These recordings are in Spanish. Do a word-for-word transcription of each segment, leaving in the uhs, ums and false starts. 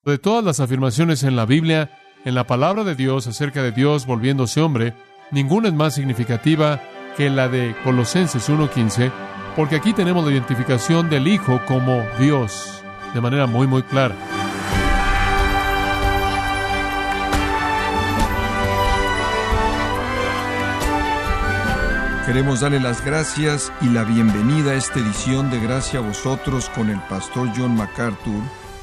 De todas las afirmaciones en la Biblia, en la palabra de Dios acerca de Dios volviéndose hombre, ninguna es más significativa que la de Colosenses uno quince, porque aquí tenemos la identificación del Hijo como Dios, de manera muy, muy clara. Queremos darle las gracias y la bienvenida a esta edición de Gracia a Vosotros con el pastor John MacArthur.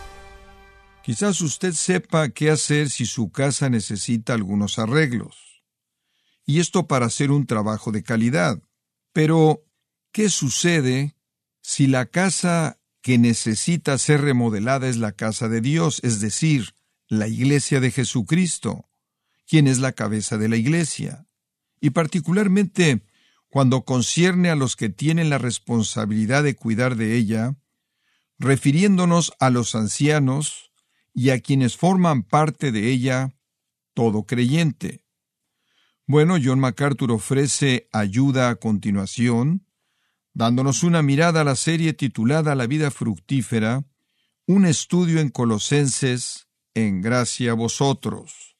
Quizás usted sepa qué hacer si su casa necesita algunos arreglos. Y esto para hacer un trabajo de calidad. Pero, ¿qué sucede si la casa que necesita ser remodelada es la casa de Dios, es decir, la iglesia de Jesucristo, quien es la cabeza de la iglesia? Y particularmente, cuando concierne a los que tienen la responsabilidad de cuidar de ella, refiriéndonos a los ancianos y a quienes forman parte de ella, todo creyente. Bueno, John MacArthur ofrece ayuda a continuación, dándonos una mirada a la serie titulada La vida fructífera, un estudio en Colosenses, en Gracia a Vosotros.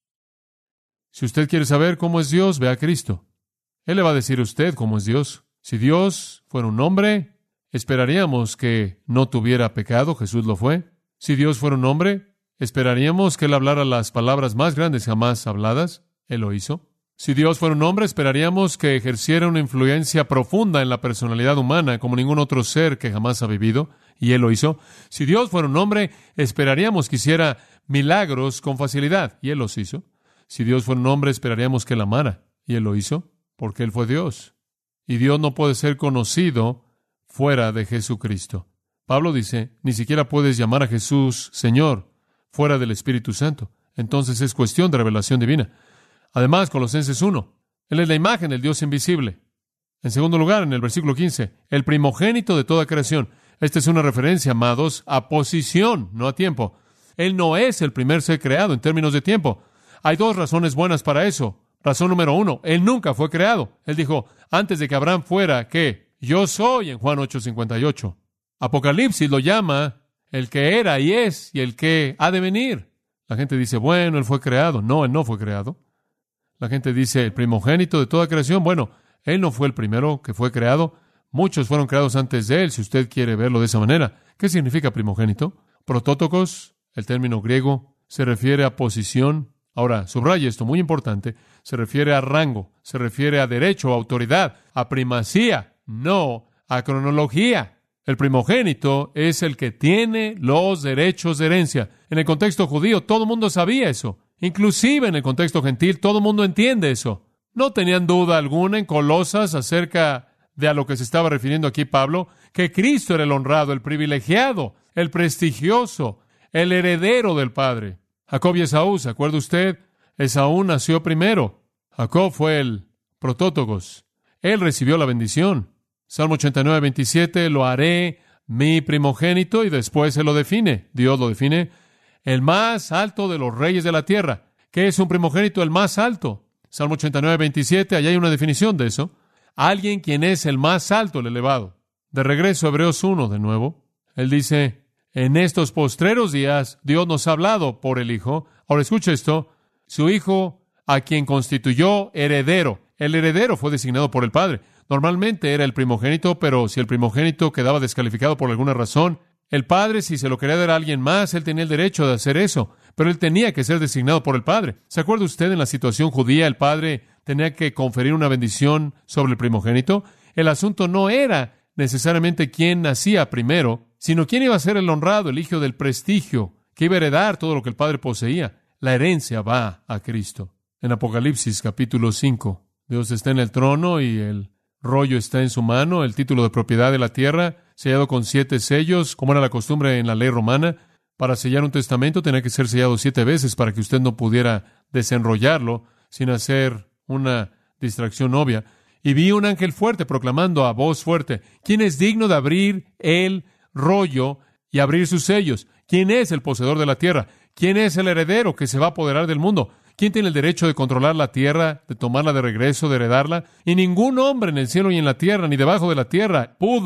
Si usted quiere saber cómo es Dios, ve a Cristo. Él le va a decir a usted cómo es Dios. Si Dios fuera un hombre, esperaríamos que no tuviera pecado. Jesús lo fue. Si Dios fuera un hombre, esperaríamos que Él hablara las palabras más grandes jamás habladas. Él lo hizo. Si Dios fuera un hombre, esperaríamos que ejerciera una influencia profunda en la personalidad humana como ningún otro ser que jamás ha vivido. Y Él lo hizo. Si Dios fuera un hombre, esperaríamos que hiciera milagros con facilidad. Y Él los hizo. Si Dios fuera un hombre, esperaríamos que Él amara. Y Él lo hizo. Porque Él fue Dios. Y Dios no puede ser conocido fuera de Jesucristo. Pablo dice, ni siquiera puedes llamar a Jesús Señor fuera del Espíritu Santo. Entonces es cuestión de revelación divina. Además, Colosenses uno, Él es la imagen del Dios invisible. En segundo lugar, en el versículo quince, el primogénito de toda creación. Esta es una referencia, amados, a posición, no a tiempo. Él no es el primer ser creado en términos de tiempo. Hay dos razones buenas para eso. Razón número uno, Él nunca fue creado. Él dijo, antes de que Abraham fuera, ¿qué? Yo soy, en Juan ocho cincuenta y ocho. Apocalipsis lo llama el que era y es y el que ha de venir. La gente dice, bueno, Él fue creado. No, Él no fue creado. La gente dice, el primogénito de toda creación. Bueno, Él no fue el primero que fue creado. Muchos fueron creados antes de Él, si usted quiere verlo de esa manera. ¿Qué significa primogénito? Protótocos, el término griego, se refiere a posición. Ahora, subraya esto, muy importante, se refiere a rango, se refiere a derecho, a autoridad, a primacía, no a cronología. El primogénito es el que tiene los derechos de herencia. En el contexto judío, todo el mundo sabía eso. Inclusive en el contexto gentil, todo el mundo entiende eso. No tenían duda alguna en Colosas acerca de a lo que se estaba refiriendo aquí Pablo, que Cristo era el honrado, el privilegiado, el prestigioso, el heredero del Padre. Jacob y Esaú, ¿se acuerda usted? Esaú nació primero. Jacob fue el protótocos. Él recibió la bendición. Salmo ochenta y nueve, veintisiete, lo haré mi primogénito, y después se lo define. Dios lo define. El más alto de los reyes de la tierra. ¿Qué es un primogénito? El más alto. Salmo ochenta y nueve, veintisiete, allá hay una definición de eso. Alguien quien es el más alto, el elevado. De regreso a Hebreos uno de nuevo. Él dice, en estos postreros días, Dios nos ha hablado por el Hijo. Ahora escuche esto. Su Hijo, a quien constituyó heredero. El heredero fue designado por el Padre. Normalmente era el primogénito, pero si el primogénito quedaba descalificado por alguna razón, el Padre, si se lo quería dar a alguien más, él tenía el derecho de hacer eso. Pero él tenía que ser designado por el Padre. ¿Se acuerda usted en la situación judía? El Padre tenía que conferir una bendición sobre el primogénito. El asunto no era necesariamente quién nacía primero, sino quién iba a ser el honrado, el hijo del prestigio, que iba a heredar todo lo que el Padre poseía. La herencia va a Cristo. En Apocalipsis capítulo cinco, Dios está en el trono y el rollo está en su mano, el título de propiedad de la tierra, sellado con siete sellos, como era la costumbre en la ley romana. Para sellar un testamento tenía que ser sellado siete veces para que usted no pudiera desenrollarlo sin hacer una distracción obvia. Y vi un ángel fuerte proclamando a voz fuerte, ¿quién es digno de abrir el rollo y abrir sus sellos? ¿Quién es el poseedor de la tierra? ¿Quién es el heredero que se va a apoderar del mundo? ¿Quién tiene el derecho de controlar la tierra, de tomarla de regreso, de heredarla? Y ningún hombre en el cielo y en la tierra, ni debajo de la tierra, pudo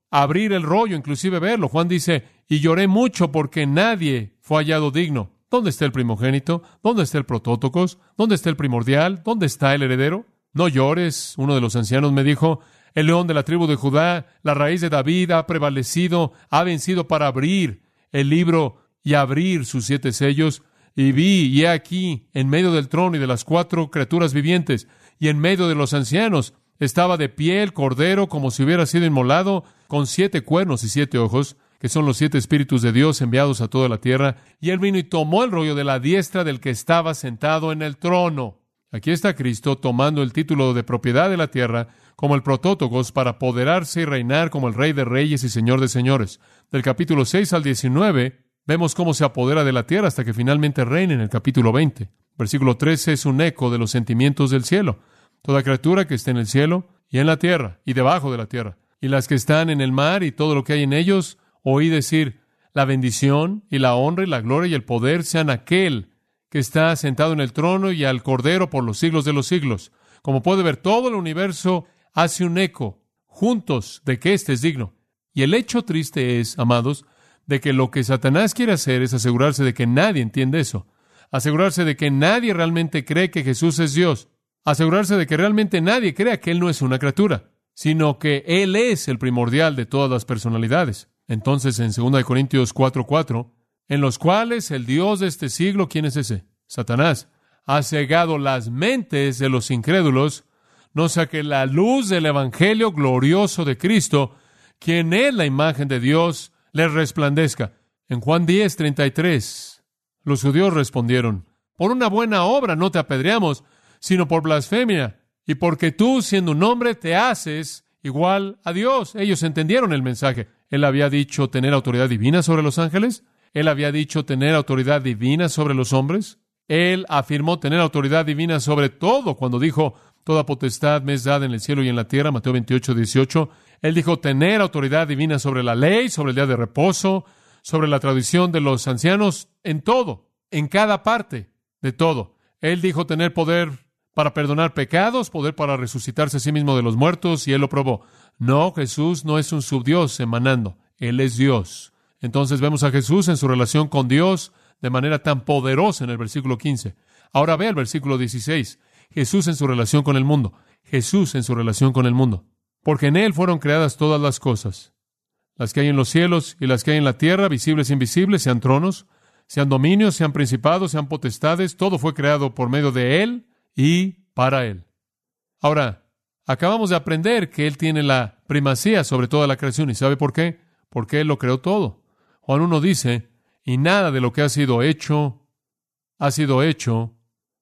abrir el rollo, inclusive verlo. Juan dice, y lloré mucho porque nadie fue hallado digno. ¿Dónde está el primogénito? ¿Dónde está el protótocos? ¿Dónde está el primordial? ¿Dónde está el heredero? No llores, uno de los ancianos me dijo, el león de la tribu de Judá, la raíz de David, ha prevalecido, ha vencido para abrir el libro y abrir sus siete sellos. Y vi, y he aquí, en medio del trono y de las cuatro criaturas vivientes, y en medio de los ancianos, estaba de pie el cordero como si hubiera sido inmolado, con siete cuernos y siete ojos, que son los siete espíritus de Dios enviados a toda la tierra. Y él vino y tomó el rollo de la diestra del que estaba sentado en el trono. Aquí está Cristo tomando el título de propiedad de la tierra como el protótocos para apoderarse y reinar como el Rey de Reyes y Señor de Señores. Del capítulo seis al diecinueve, vemos cómo se apodera de la tierra hasta que finalmente reina en el capítulo veinte. Versículo trece es un eco de los sentimientos del cielo. Toda criatura que esté en el cielo y en la tierra y debajo de la tierra, y las que están en el mar y todo lo que hay en ellos, oí decir, la bendición y la honra y la gloria y el poder sean aquel que está sentado en el trono y al Cordero por los siglos de los siglos. Como puede ver, todo el universo hace un eco juntos de que éste es digno. Y el hecho triste es, amados, de que lo que Satanás quiere hacer es asegurarse de que nadie entiende eso. Asegurarse de que nadie realmente cree que Jesús es Dios. Asegurarse de que realmente nadie crea que Él no es una criatura, sino que Él es el primordial de todas las personalidades. Entonces, en segunda Corintios cuatro cuatro, en los cuales el Dios de este siglo, ¿quién es ese? Satanás, ha cegado las mentes de los incrédulos, no sea que la luz del Evangelio glorioso de Cristo, quien es la imagen de Dios, les resplandezca. En Juan diez treinta y tres, los judíos respondieron, por una buena obra no te apedreamos, sino por blasfemia, y porque tú, siendo un hombre, te haces igual a Dios. Ellos entendieron el mensaje. Él había dicho tener autoridad divina sobre los ángeles. Él había dicho tener autoridad divina sobre los hombres. Él afirmó tener autoridad divina sobre todo cuando dijo, toda potestad me es dada en el cielo y en la tierra, Mateo veintiocho dieciocho. Él dijo tener autoridad divina sobre la ley, sobre el día de reposo, sobre la tradición de los ancianos, en todo, en cada parte de todo. Él dijo tener poder para perdonar pecados, poder para resucitarse a sí mismo de los muertos, y Él lo probó. No, Jesús no es un subdios emanando, Él es Dios. Entonces vemos a Jesús en su relación con Dios de manera tan poderosa en el versículo quince. Ahora ve el versículo dieciséis. Jesús en su relación con el mundo. Jesús en su relación con el mundo. Porque en Él fueron creadas todas las cosas, las que hay en los cielos y las que hay en la tierra, visibles e invisibles, sean tronos, sean dominios, sean principados, sean potestades, todo fue creado por medio de Él y para Él. Ahora, acabamos de aprender que Él tiene la primacía sobre toda la creación. ¿Y sabe por qué? Porque Él lo creó todo. Juan uno dice, y nada de lo que ha sido hecho, ha sido hecho,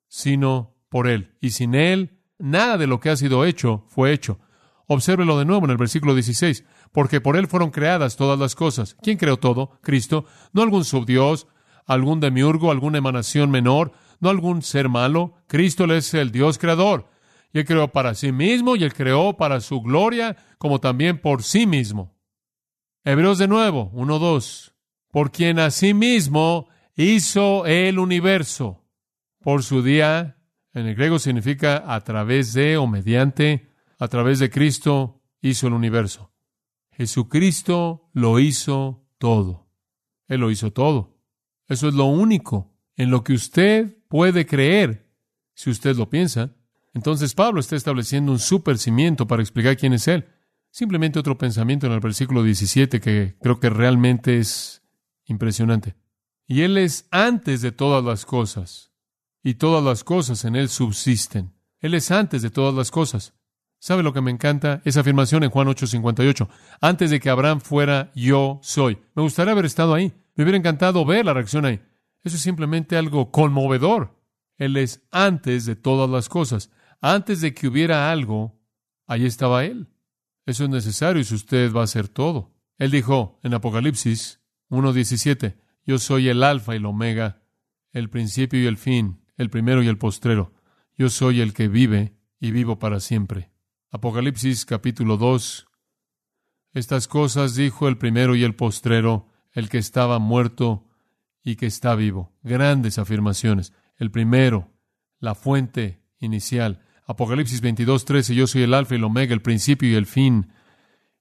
sino por Él. Y sin Él, nada de lo que ha sido hecho, fue hecho. Obsérvelo de nuevo en el versículo dieciséis. Porque por Él fueron creadas todas las cosas. ¿Quién creó todo? Cristo. No algún subdios, algún demiurgo, alguna emanación menor, no algún ser malo. Cristo Él es el Dios creador. Y Él creó para sí mismo y Él creó para su gloria, como también por sí mismo. Hebreos de nuevo, uno dos. Por quien asimismo hizo el universo. Por su día, en el griego significa a través de o mediante, a través de Cristo hizo el universo. Jesucristo lo hizo todo. Él lo hizo todo. Eso es lo único en lo que usted puede creer, si usted lo piensa. Entonces Pablo está estableciendo un super cimiento para explicar quién es Él. Simplemente otro pensamiento en el versículo diecisiete que creo que realmente es impresionante. Y Él es antes de todas las cosas, y todas las cosas en Él subsisten. Él es antes de todas las cosas. ¿Sabe lo que me encanta? Esa afirmación en Juan ocho cincuenta y ocho. Antes de que Abraham fuera, yo soy. Me gustaría haber estado ahí. Me hubiera encantado ver la reacción ahí. Eso es simplemente algo conmovedor. Él es antes de todas las cosas. Antes de que hubiera algo, ahí estaba Él. Eso es necesario si usted va a hacer todo. Él dijo en Apocalipsis uno diecisiete, yo soy el alfa y el omega, el principio y el fin, el primero y el postrero. Yo soy el que vive y vivo para siempre. Apocalipsis capítulo dos. Estas cosas dijo el primero y el postrero, el que estaba muerto y que está vivo. Grandes afirmaciones. El primero, la fuente inicial. Apocalipsis veintidós trece, yo soy el alfa y el omega, el principio y el fin,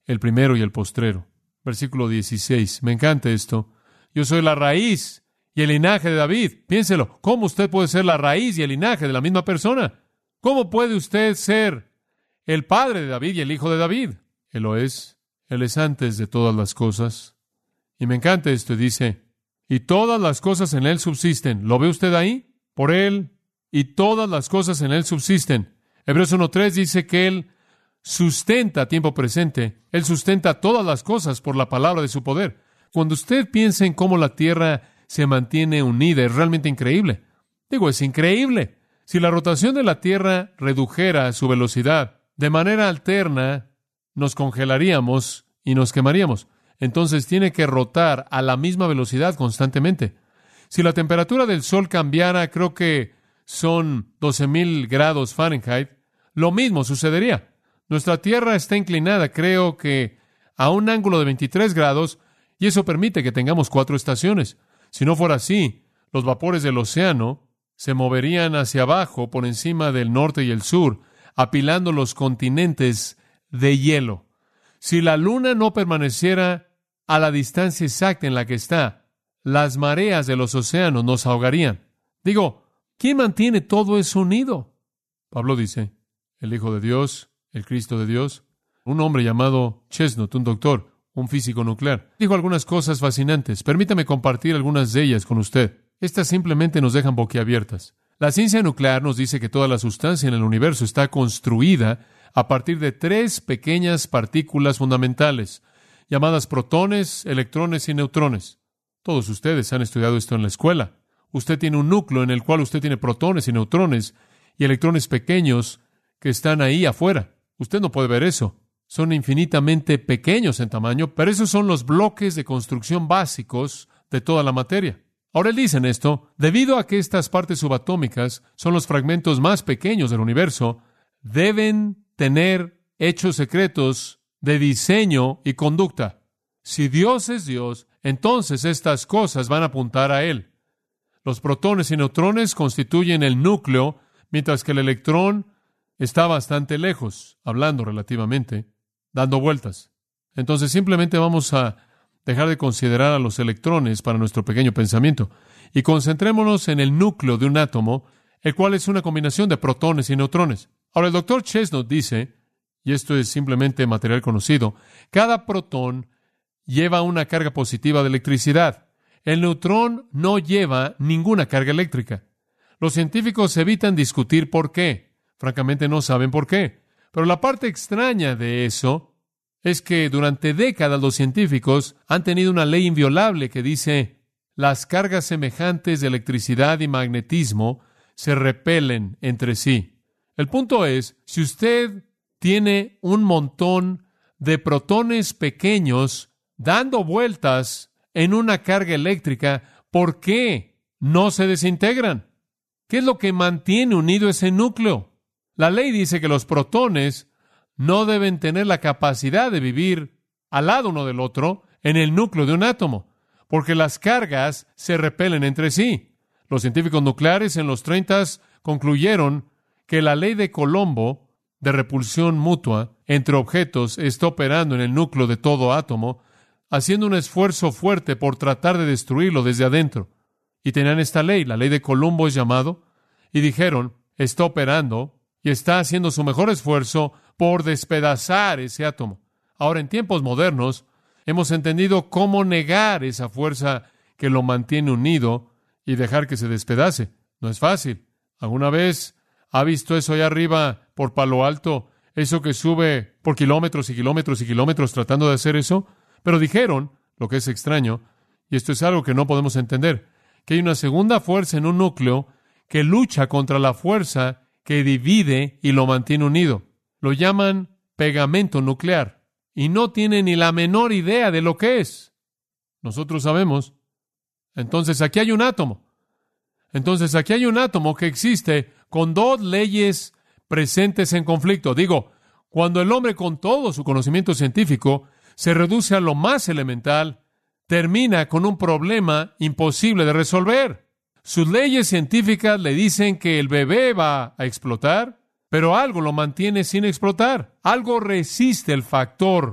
el primero y el postrero. Versículo dieciséis. Me encanta esto. Yo soy la raíz y el linaje de David. Piénselo. ¿Cómo usted puede ser la raíz y el linaje de la misma persona? ¿Cómo puede usted ser el padre de David y el hijo de David? Él lo es. Él es antes de todas las cosas. Y me encanta esto. Dice, y todas las cosas en él subsisten. ¿Lo ve usted ahí? Por él. Y todas las cosas en él subsisten. Hebreos uno tres dice que él sustenta a tiempo presente. Él sustenta todas las cosas por la palabra de su poder. Cuando usted piensa en cómo la tierra se mantiene unida, es realmente increíble. Digo, es increíble. Si la rotación de la tierra redujera su velocidad de manera alterna, nos congelaríamos y nos quemaríamos. Entonces tiene que rotar a la misma velocidad constantemente. Si la temperatura del Sol cambiara, creo que son doce mil grados Fahrenheit, lo mismo sucedería. Nuestra Tierra está inclinada, creo que a un ángulo de veintitrés grados, y eso permite que tengamos cuatro estaciones. Si no fuera así, los vapores del océano se moverían hacia abajo por encima del norte y el sur, apilando los continentes de hielo. Si la luna no permaneciera a la distancia exacta en la que está, las mareas de los océanos nos ahogarían. Digo, ¿quién mantiene todo eso unido? Pablo dice, el Hijo de Dios, el Cristo de Dios. Un hombre llamado Chestnut, un doctor, un físico nuclear, dijo algunas cosas fascinantes. Permítame compartir algunas de ellas con usted. Estas simplemente nos dejan boquiabiertas. La ciencia nuclear nos dice que toda la sustancia en el universo está construida a partir de tres pequeñas partículas fundamentales, llamadas protones, electrones y neutrones. Todos ustedes han estudiado esto en la escuela. Usted tiene un núcleo en el cual usted tiene protones y neutrones y electrones pequeños que están ahí afuera. Usted no puede ver eso. Son infinitamente pequeños en tamaño, pero esos son los bloques de construcción básicos de toda la materia. Ahora, él dice en esto, debido a que estas partes subatómicas son los fragmentos más pequeños del universo, deben tener hechos secretos de diseño y conducta. Si Dios es Dios, entonces estas cosas van a apuntar a Él. Los protones y neutrones constituyen el núcleo, mientras que el electrón está bastante lejos, hablando relativamente, dando vueltas. Entonces simplemente vamos a dejar de considerar a los electrones para nuestro pequeño pensamiento y concentrémonos en el núcleo de un átomo, el cual es una combinación de protones y neutrones. Ahora, el doctor Chestnut dice, y esto es simplemente material conocido, cada protón lleva una carga positiva de electricidad. El neutrón no lleva ninguna carga eléctrica. Los científicos evitan discutir por qué. Francamente no saben por qué. Pero la parte extraña de eso es que durante décadas los científicos han tenido una ley inviolable que dice las cargas semejantes de electricidad y magnetismo se repelen entre sí. El punto es, si usted tiene un montón de protones pequeños dando vueltas en una carga eléctrica, ¿por qué no se desintegran? ¿Qué es lo que mantiene unido ese núcleo? La ley dice que los protones no deben tener la capacidad de vivir al lado uno del otro en el núcleo de un átomo, porque las cargas se repelen entre sí. Los científicos nucleares en los treinta concluyeron que la ley de Colombo de repulsión mutua entre objetos está operando en el núcleo de todo átomo, haciendo un esfuerzo fuerte por tratar de destruirlo desde adentro. Y tenían esta ley, la ley de Colombo es llamado, y dijeron, está operando y está haciendo su mejor esfuerzo por despedazar ese átomo. Ahora, en tiempos modernos, hemos entendido cómo negar esa fuerza que lo mantiene unido y dejar que se despedace. No es fácil. ¿Alguna vez ha visto eso allá arriba por Palo Alto? Eso que sube por kilómetros y kilómetros y kilómetros tratando de hacer eso. Pero dijeron, lo que es extraño, y esto es algo que no podemos entender, que hay una segunda fuerza en un núcleo que lucha contra la fuerza que divide y lo mantiene unido. Lo llaman pegamento nuclear y no tienen ni la menor idea de lo que es. Nosotros sabemos. Entonces aquí hay un átomo. Entonces aquí hay un átomo que existe con dos leyes presentes en conflicto. Digo, cuando el hombre con todo su conocimiento científico se reduce a lo más elemental, termina con un problema imposible de resolver. Sus leyes científicas le dicen que el bebé va a explotar, pero algo lo mantiene sin explotar. Algo resiste el factor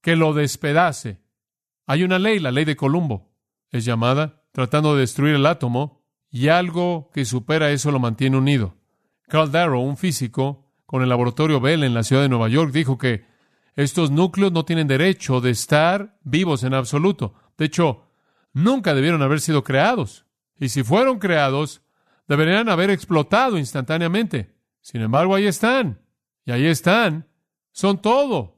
que lo despedace. Hay una ley, la ley de Columbo, es llamada, tratando de destruir el átomo, y algo que supera eso lo mantiene unido. Carl Darrow, un físico con el laboratorio Bell en la ciudad de Nueva York, dijo que estos núcleos no tienen derecho de estar vivos en absoluto. De hecho, nunca debieron haber sido creados. Y si fueron creados, deberían haber explotado instantáneamente. Sin embargo, ahí están. Y ahí están. Son todo.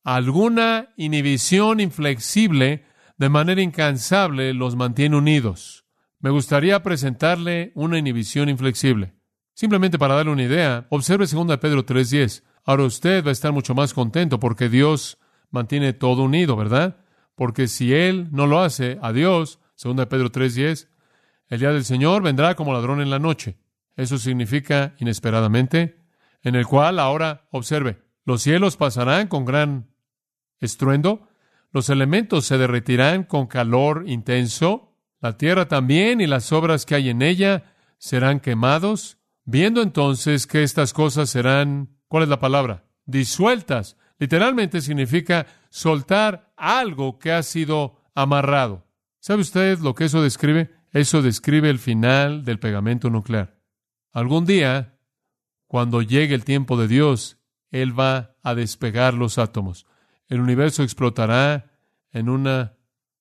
Alguna inhibición inflexible, de manera incansable, los mantiene unidos. Me gustaría presentarle una inhibición inflexible. Simplemente para darle una idea, observe segunda de Pedro tres diez. Ahora usted va a estar mucho más contento porque Dios mantiene todo unido, ¿verdad? Porque si Él no lo hace, a Dios, segunda de Pedro tres diez, el día del Señor vendrá como ladrón en la noche. Eso significa inesperadamente, en el cual ahora, observe, los cielos pasarán con gran estruendo, los elementos se derretirán con calor intenso, la tierra también y las obras que hay en ella serán quemados, viendo entonces que estas cosas serán, ¿cuál es la palabra? Disueltas. Literalmente significa soltar algo que ha sido amarrado. ¿Sabe usted lo que eso describe? Eso describe el final del pegamento nuclear. Algún día, cuando llegue el tiempo de Dios, Él va a despegar los átomos. El universo explotará en una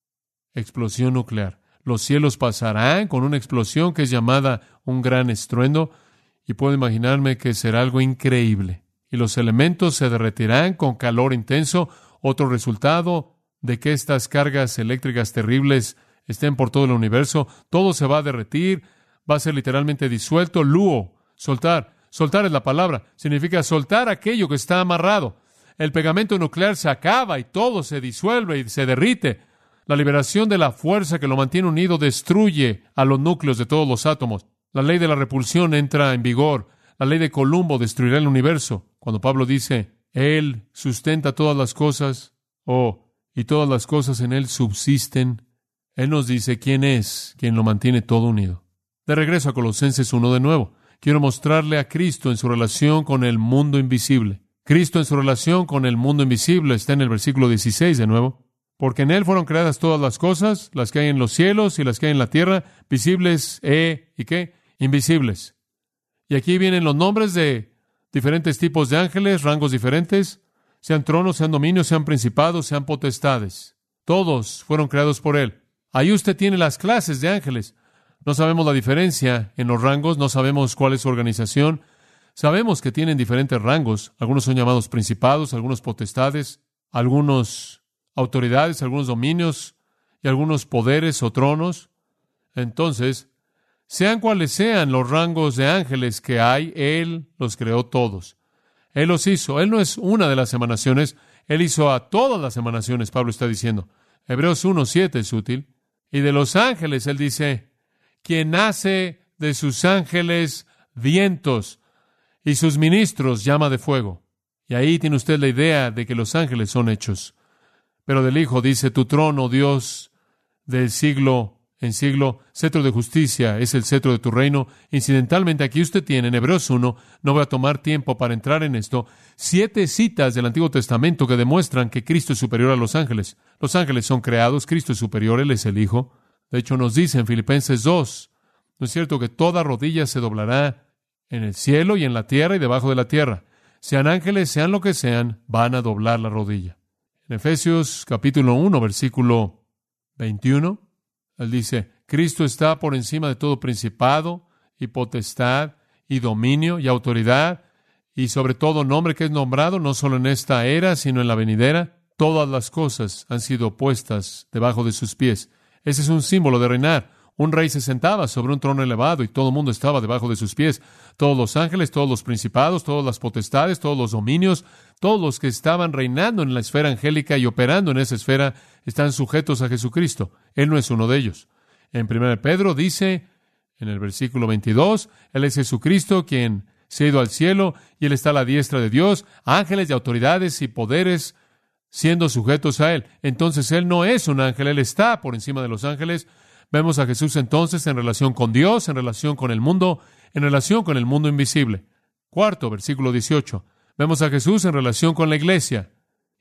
explosión nuclear. Los cielos pasarán con una explosión que es llamada un gran estruendo, y puedo imaginarme que será algo increíble. Y los elementos se derretirán con calor intenso. Otro resultado de que estas cargas eléctricas terribles estén por todo el universo, todo se va a derretir, va a ser literalmente disuelto. Luo, soltar. Soltar es la palabra. Significa soltar aquello que está amarrado. El pegamento nuclear se acaba y todo se disuelve y se derrite. La liberación de la fuerza que lo mantiene unido destruye a los núcleos de todos los átomos. La ley de la repulsión entra en vigor. La ley de Columbo destruirá el universo. Cuando Pablo dice, Él sustenta todas las cosas, oh, y todas las cosas en Él subsisten, Él nos dice quién es quien lo mantiene todo unido. De regreso a Colosenses uno de nuevo. Quiero mostrarle a Cristo en su relación con el mundo invisible. Cristo en su relación con el mundo invisible está en el versículo dieciséis de nuevo. Porque en Él fueron creadas todas las cosas, las que hay en los cielos y las que hay en la tierra, visibles e, ¿y qué? Invisibles. Y aquí vienen los nombres de diferentes tipos de ángeles, rangos diferentes, sean tronos, sean dominios, sean principados, sean potestades. Todos fueron creados por Él. Ahí usted tiene las clases de ángeles. No sabemos la diferencia en los rangos, no sabemos cuál es su organización. Sabemos que tienen diferentes rangos. Algunos son llamados principados, algunos potestades, algunos autoridades, algunos dominios y algunos poderes o tronos. Entonces, sean cuales sean los rangos de ángeles que hay, Él los creó todos. Él los hizo. Él no es una de las emanaciones. Él hizo a todas las emanaciones, Pablo está diciendo. Hebreos uno siete es útil. Y de los ángeles, Él dice, quien hace de sus ángeles vientos y sus ministros llama de fuego. Y ahí tiene usted la idea de que los ángeles son hechos. Pero del Hijo dice, tu trono, Dios, del siglo en siglo, cetro de justicia es el cetro de tu reino. Incidentalmente, aquí usted tiene, en Hebreos uno, no voy a tomar tiempo para entrar en esto, siete citas del Antiguo Testamento que demuestran que Cristo es superior a los ángeles. Los ángeles son creados, Cristo es superior, Él es el Hijo. De hecho, nos dice en Filipenses dos, ¿no es cierto que toda rodilla se doblará en el cielo y en la tierra y debajo de la tierra? Sean ángeles, sean lo que sean, van a doblar la rodilla. En Efesios capítulo uno, versículo veintiuno, Él dice, Cristo está por encima de todo principado y potestad y dominio y autoridad y sobre todo nombre que es nombrado, no solo en esta era, sino en la venidera. Todas las cosas han sido puestas debajo de sus pies. Ese es un símbolo de reinar. Un rey se sentaba sobre un trono elevado y todo el mundo estaba debajo de sus pies. Todos los ángeles, todos los principados, todas las potestades, todos los dominios, todos los que estaban reinando en la esfera angélica y operando en esa esfera están sujetos a Jesucristo. Él no es uno de ellos. En primera de Pedro dice, en el versículo veintidós, Él es Jesucristo quien se ha ido al cielo y Él está a la diestra de Dios, ángeles y autoridades y poderes siendo sujetos a Él. Entonces Él no es un ángel, Él está por encima de los ángeles. Vemos a Jesús entonces en relación con Dios, en relación con el mundo, en relación con el mundo invisible. Cuarto, versículo dieciocho. Vemos a Jesús en relación con la iglesia.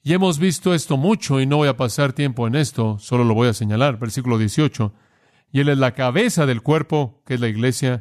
Y hemos visto esto mucho y no voy a pasar tiempo en esto, solo lo voy a señalar. Versículo dieciocho. Y Él es la cabeza del cuerpo, que es la iglesia.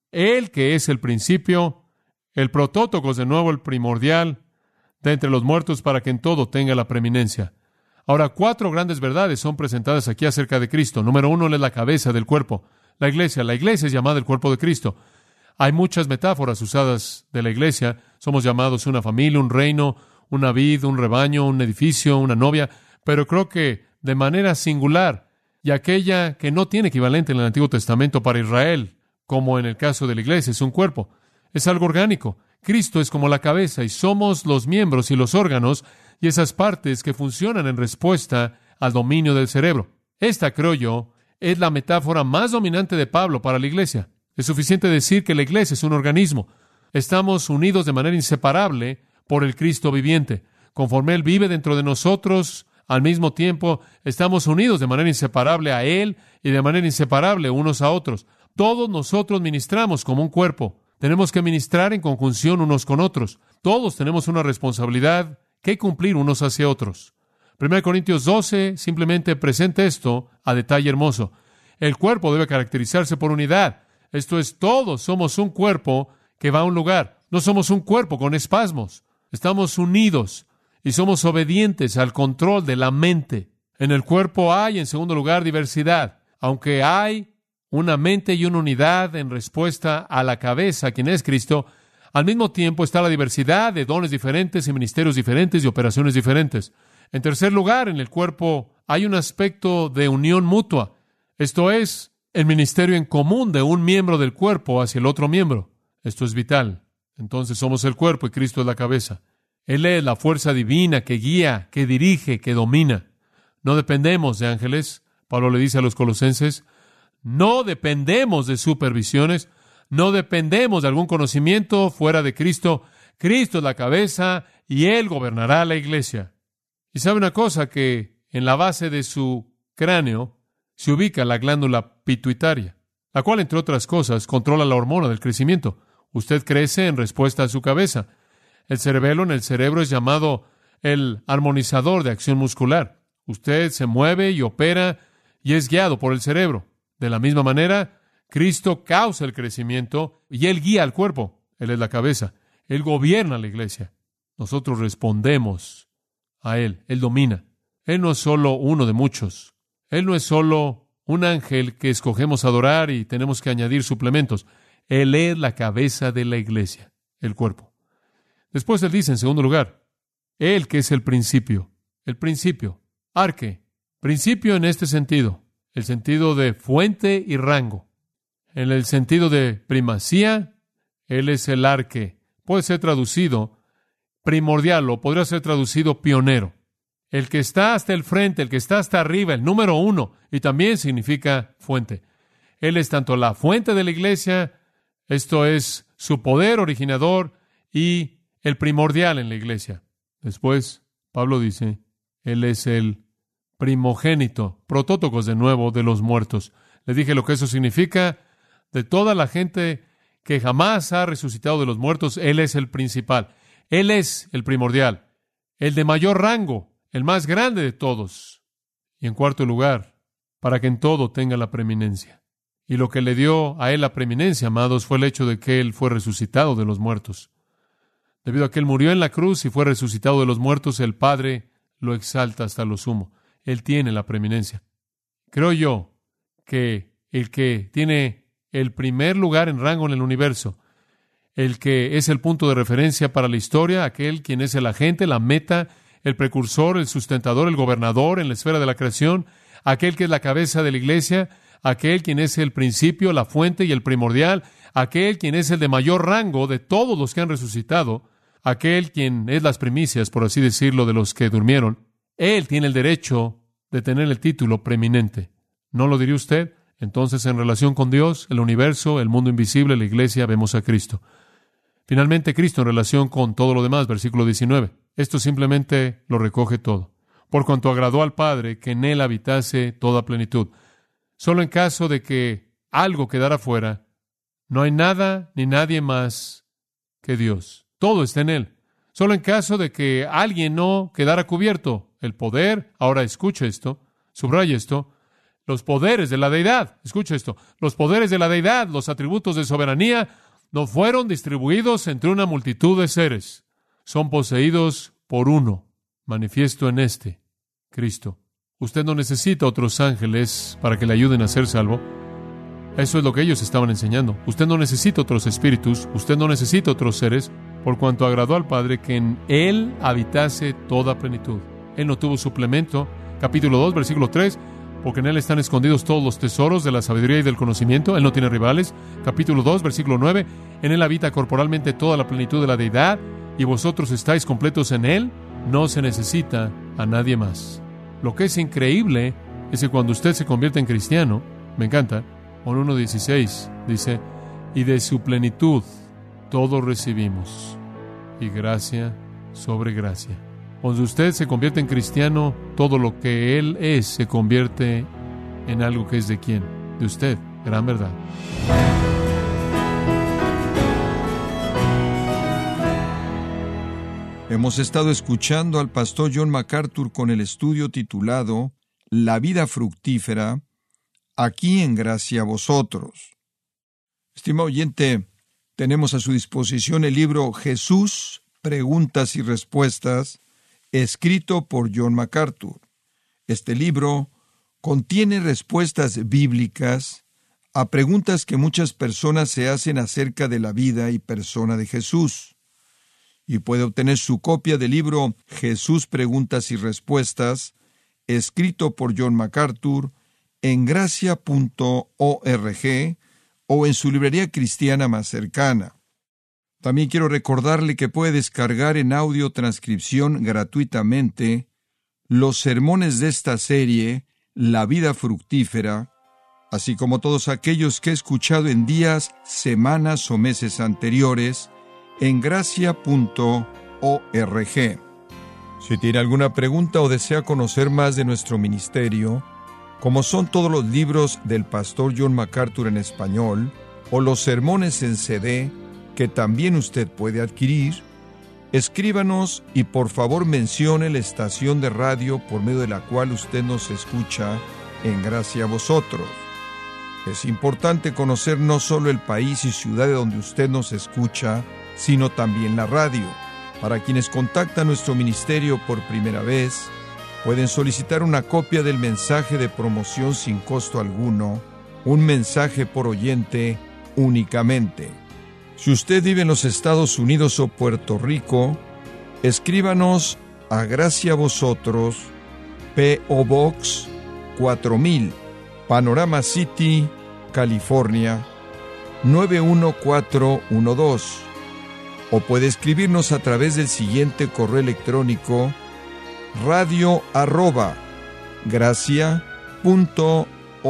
Él que es el principio, el protótocos, de nuevo el primordial, de entre los muertos para que en todo tenga la preeminencia. Ahora, cuatro grandes verdades son presentadas aquí acerca de Cristo. Número uno, Él es la cabeza del cuerpo, la iglesia. La iglesia es llamada el cuerpo de Cristo. Hay muchas metáforas usadas de la iglesia. Somos llamados una familia, un reino, una vid, un rebaño, un edificio, una novia. Pero creo que de manera singular, y aquella que no tiene equivalente en el Antiguo Testamento para Israel, como en el caso de la iglesia, es un cuerpo. Es algo orgánico. Cristo es como la cabeza y somos los miembros y los órganos y esas partes que funcionan en respuesta al dominio del cerebro. Esta, creo yo, es la metáfora más dominante de Pablo para la iglesia. Es suficiente decir que la iglesia es un organismo. Estamos unidos de manera inseparable por el Cristo viviente. Conforme Él vive dentro de nosotros, al mismo tiempo estamos unidos de manera inseparable a Él y de manera inseparable unos a otros. Todos nosotros ministramos como un cuerpo. Tenemos que ministrar en conjunción unos con otros. Todos tenemos una responsabilidad que cumplir unos hacia otros. primera Corintios doce simplemente presenta esto a detalle hermoso. El cuerpo debe caracterizarse por unidad. Esto es, todos somos un cuerpo que va a un lugar. No somos un cuerpo con espasmos. Estamos unidos y somos obedientes al control de la mente. En el cuerpo hay, en segundo lugar, diversidad. Aunque hay una mente y una unidad en respuesta a la cabeza, quien es Cristo, al mismo tiempo está la diversidad de dones diferentes y ministerios diferentes y operaciones diferentes. En tercer lugar, en el cuerpo hay un aspecto de unión mutua. Esto es, el ministerio en común de un miembro del cuerpo hacia el otro miembro. Esto es vital. Entonces somos el cuerpo y Cristo es la cabeza. Él es la fuerza divina que guía, que dirige, que domina. No dependemos de ángeles. Pablo le dice a los colosenses, no dependemos de supervisiones, no dependemos de algún conocimiento fuera de Cristo. Cristo es la cabeza y Él gobernará la iglesia. Y sabe una cosa, que en la base de su cráneo se ubica la glándula pituitaria, la cual, entre otras cosas, controla la hormona del crecimiento. Usted crece en respuesta a su cabeza. El cerebelo en el cerebro es llamado el armonizador de acción muscular. Usted se mueve y opera y es guiado por el cerebro. De la misma manera, Cristo causa el crecimiento y Él guía al cuerpo. Él es la cabeza. Él gobierna la iglesia. Nosotros respondemos a Él. Él domina. Él no es solo uno de muchos. Él no es solo un ángel que escogemos adorar y tenemos que añadir suplementos. Él es la cabeza de la iglesia, el cuerpo. Después Él dice, en segundo lugar, Él que es el principio. El principio. Arque. Principio en este sentido. El sentido de fuente y rango. En el sentido de primacía, Él es el arque. Puede ser traducido primordial o podría ser traducido pionero. El que está hasta el frente, el que está hasta arriba, el número uno, y también significa fuente. Él es tanto la fuente de la iglesia, esto es su poder originador, y el primordial en la iglesia. Después, Pablo dice, Él es el primogénito, protótocos de nuevo de los muertos. Le dije lo que eso significa. De toda la gente que jamás ha resucitado de los muertos, Él es el principal. Él es el primordial, el de mayor rango, el más grande de todos. Y en cuarto lugar, para que en todo tenga la preeminencia. Y lo que le dio a Él la preeminencia, amados, fue el hecho de que Él fue resucitado de los muertos. Debido a que Él murió en la cruz y fue resucitado de los muertos, el Padre lo exalta hasta lo sumo. Él tiene la preeminencia. Creo yo que el que tiene el primer lugar en rango en el universo, el que es el punto de referencia para la historia, aquel quien es el agente, la meta, el precursor, el sustentador, el gobernador en la esfera de la creación, aquel que es la cabeza de la iglesia, aquel quien es el principio, la fuente y el primordial, aquel quien es el de mayor rango de todos los que han resucitado, aquel quien es las primicias, por así decirlo, de los que durmieron. Él tiene el derecho de tener el título preeminente. ¿No lo diría usted? Entonces, en relación con Dios, el universo, el mundo invisible, la iglesia, vemos a Cristo. Finalmente, Cristo en relación con todo lo demás, versículo diecinueve. Esto simplemente lo recoge todo. Por cuanto agradó al Padre que en Él habitase toda plenitud. Solo en caso de que algo quedara fuera, no hay nada ni nadie más que Dios. Todo está en Él. Solo en caso de que alguien no quedara cubierto. El poder, ahora escuche esto, subraya esto, los poderes de la deidad, escuche esto, los poderes de la deidad, los atributos de soberanía, no fueron distribuidos entre una multitud de seres. Son poseídos por uno, manifiesto en este, Cristo. Usted no necesita otros ángeles para que le ayuden a ser salvo. Eso es lo que ellos estaban enseñando. Usted no necesita otros espíritus, usted no necesita otros seres, por cuanto agradó al Padre que en Él habitase toda plenitud. Él no tuvo suplemento. Capítulo dos, versículo tres, porque en Él están escondidos todos los tesoros de la sabiduría y del conocimiento. Él no tiene rivales. Capítulo dos, versículo nueve, en Él habita corporalmente toda la plenitud de la deidad, y vosotros estáis completos en Él. No se necesita a nadie más. Lo que es increíble es que cuando usted se convierte en cristiano, me encanta, Juan uno dieciséis dice, y de su plenitud todos recibimos, y gracia sobre gracia. Cuando usted se convierte en cristiano, todo lo que Él es se convierte en algo que es de quién, de usted. Gran verdad. Hemos estado escuchando al pastor John MacArthur con el estudio titulado La vida fructífera, aquí en Gracia a Vosotros. Estimado oyente, tenemos a su disposición el libro Jesús, Preguntas y Respuestas, escrito por John MacArthur. Este libro contiene respuestas bíblicas a preguntas que muchas personas se hacen acerca de la vida y persona de Jesús. Y puede obtener su copia del libro Jesús, Preguntas y Respuestas, escrito por John MacArthur, en gracia punto org o en su librería cristiana más cercana. También quiero recordarle que puede descargar en audio transcripción gratuitamente los sermones de esta serie, La vida fructífera, así como todos aquellos que he escuchado en días, semanas o meses anteriores, en gracia punto org. Si tiene alguna pregunta o desea conocer más de nuestro ministerio, como son todos los libros del pastor John MacArthur en español, o los sermones en C D, que también usted puede adquirir, escríbanos y por favor mencione la estación de radio por medio de la cual usted nos escucha en Gracia a Vosotros. Es importante conocer no solo el país y ciudad de donde usted nos escucha, sino también la radio. Para quienes contactan nuestro ministerio por primera vez, pueden solicitar una copia del mensaje de promoción sin costo alguno, un mensaje por oyente únicamente. Si usted vive en los Estados Unidos o Puerto Rico, escríbanos a Gracia a Vosotros, P O Box cuatro mil, Panorama City, California, nueve uno cuatro uno dos. O puede escribirnos a través del siguiente correo electrónico, radio arroba gracia punto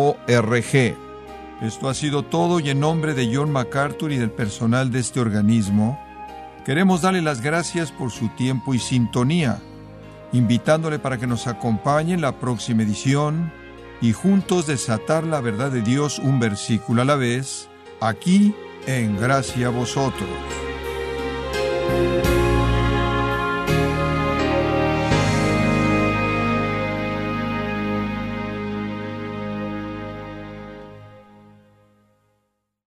org. Esto ha sido todo y en nombre de John MacArthur y del personal de este organismo, queremos darle las gracias por su tiempo y sintonía, invitándole para que nos acompañe en la próxima edición y juntos desatar la verdad de Dios un versículo a la vez, aquí en Gracia a Vosotros.